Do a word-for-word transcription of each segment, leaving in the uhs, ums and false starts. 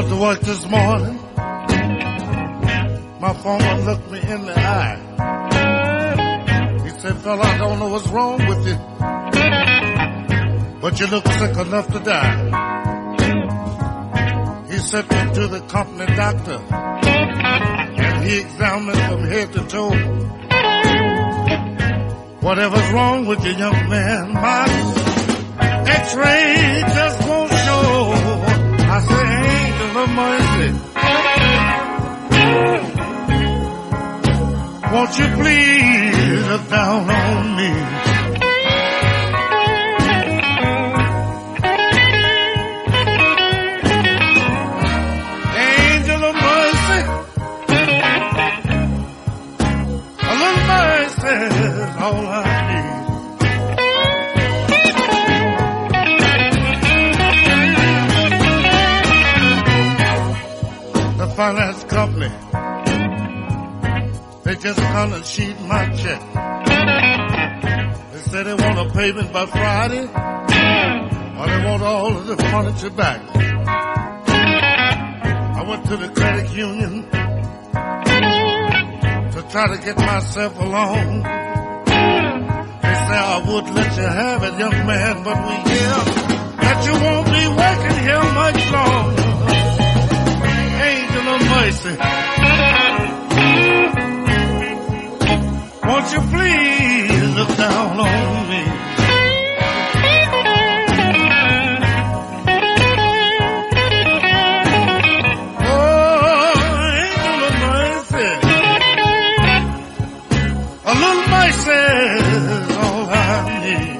went to work this morning. My foreman looked me in the eye. He said, fella, I don't know what's wrong with you, but you look sick enough to die. He sent me to the company doctor, and he examined from head to toe. Whatever's wrong with you, young man, my X-ray just won't show. I say, angel of mercy, won't you please look down on me? Angel of mercy, a little mercy is all I need. The finance company, they just gonna sheet my check. They say they want a payment by Friday, or they want all of the furniture back. I went to the credit union to try to get myself a loan. They say I would let you have it, young man, but we hear that you won't be working here much longer. Angel of mercy, won't you please look down on me? Oh, angel of mercy, a little mercy is all I need.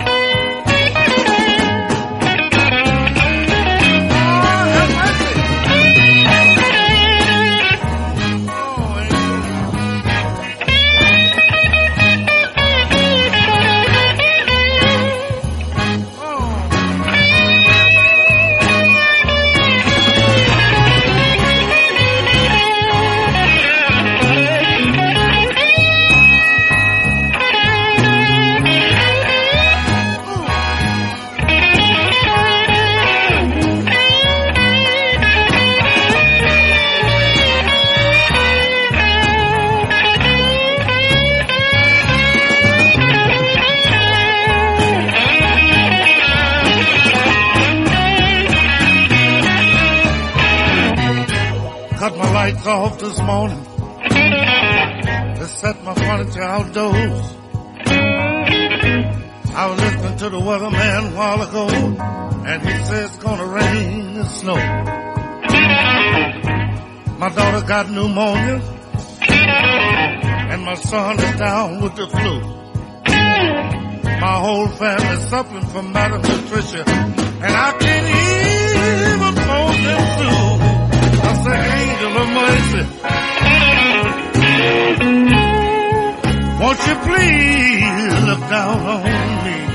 Cut my lights off this morning to set my furniture outdoors. I was listening to the weatherman a while ago, and he says it's gonna rain and snow. My daughter got pneumonia, and my son is down with the flu. My whole family's suffering from malnutrition, and I can't even pull them through. I say, angel of mercy, won't you please look down on me?